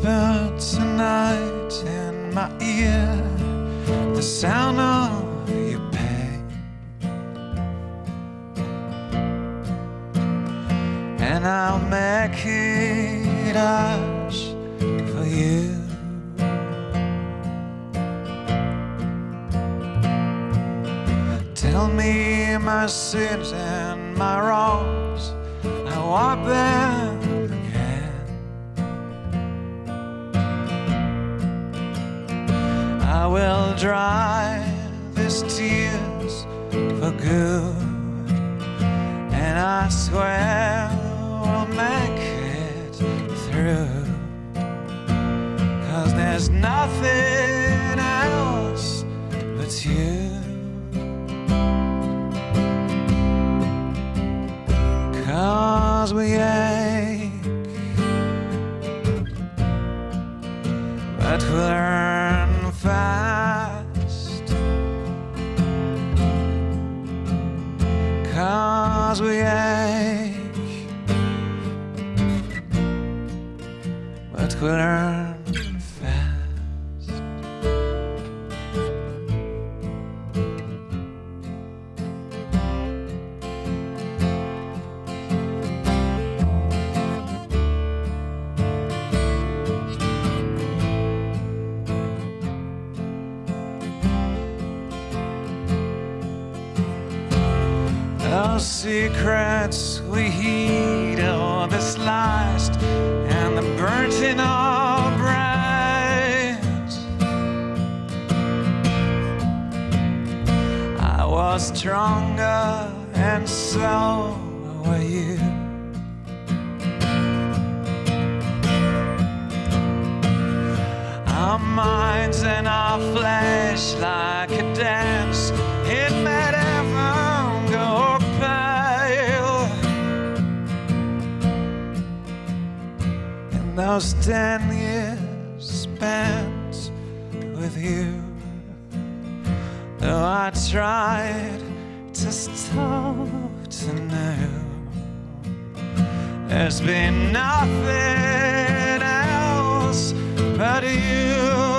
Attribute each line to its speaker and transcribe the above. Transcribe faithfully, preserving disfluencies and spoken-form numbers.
Speaker 1: But tonight in my ear, the sound of your pain, and I'll make it hush for you. Tell me my sins and my wrongs, I'll wipe them again. I will dry these tears for good, and I swear we'll make it through, 'cause there's nothing else but you. 'Cause we ache, but we learn fast. 'Cause we ache, but we learn fast. Those secrets we heed, oh, this last, and the burnt in our brains. I was stronger, and so were you. Our minds and our flesh like a dance, it made heaven go pale. In those ten years spent with you, though I tried to stop to know, there's been nothing else but you.